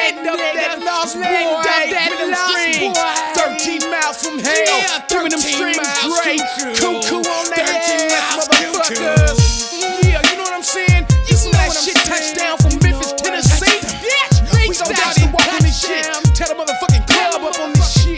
Land up that lost boy. 13 miles from hell. Giving them strings great. Cuckoo on that ass, motherfuckers. Yeah, you know what I'm saying? You know that shit touchdown from Memphis, Tennessee. We gon' dodge the walk on this shit. Tell the motherfucking club up on this shit.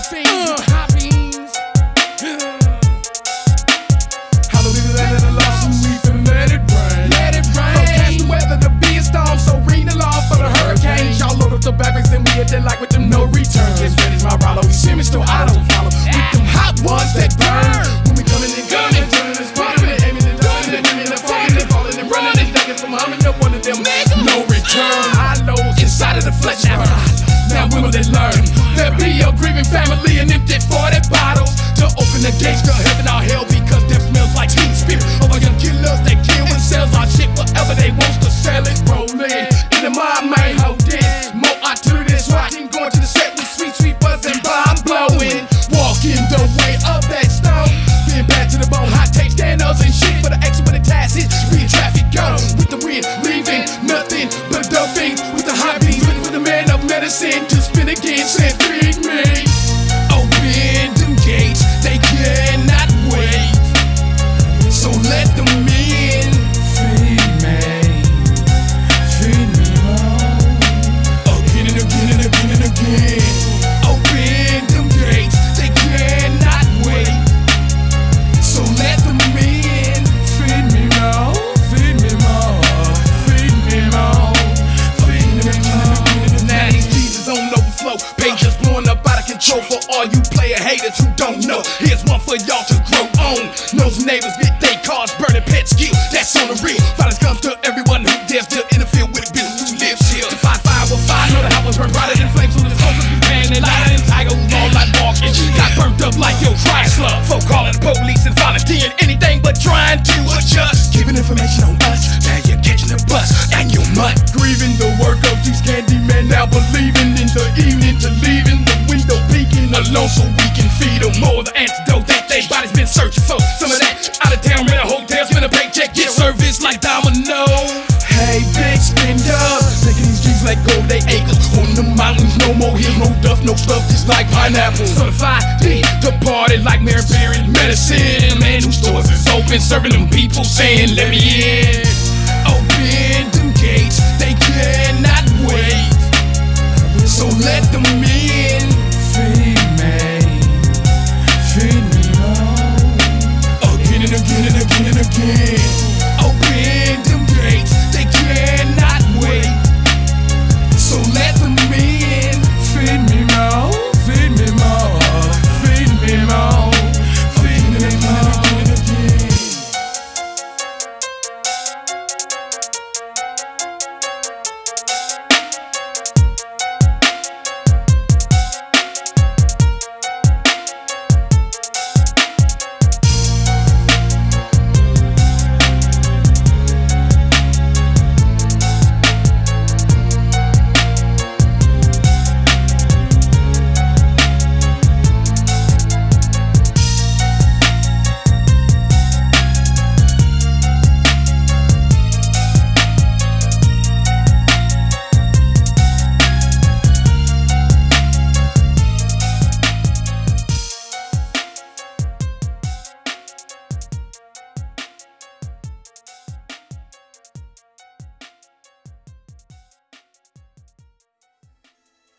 The backers and we hit that like with them no return. As red as my Rollo, we see me still I don't follow. With them hot ones that burn. When we coming and gunning, turning and spotting and aiming and dunning and winning and falling and falling and running and ducking from humming up one of them. No return. Hollows inside of the flesh. Now when will they learn? There be your grieving family and empty 40 bottles to open the gates to heaven or hell because death smells like teen spirit. Over young killers that kill and sells our shit whatever they want to sell it. Rolling in the mob, man, hold it. Rockin', going to the set with sweet buzz and bomb blowing. Walking the way up that stone. Being bad to the bone, hot take standers and shit for the exit with the taxes. Being traffic gone with the wind, leaving nothing but dope things with the hot beats. Waiting for the man of medicine to spin again, saying feed me. Open them gates, they cannot wait. So let them in. Feed me. Feed me more. Again and again and again and again. Open them gates, they cannot wait. So let them in. Feed me more. Feed me more. Feed me more. Feed me more. Now these Jesus on overflow. Pages blowing up out of control for all you player haters who don't know. Here's one for y'all to grow on. Nosy neighbors get they cars burning pet skill. That's on the real. Violence comes to everyone who dares to interfere with business who lives here. To fight fire with fire. Know the house was burned brighter than flames. So the focus be paying and lighter than tiger who's all like walking. Got burnt up like your Chrysler. Folk calling the police and volunteering anything but trying to adjust. Giving information on us. Now you're catching the bus and you mutt. Grieving the work of these candy men. Now believing in the evening to leaving the window peeking alone so we can feed them more of the antidote that they body's been searching for. Some of that out of town, rent a hotel, spend a paycheck, get service like domino. Hey, big spender, taking these G's like gold, they acres. On the mountains, no more hills, no duff, no stuff, just like pineapples. Certified D, the party like Mary Berry medicine. Man, whose stores is open, serving them people, saying let me in.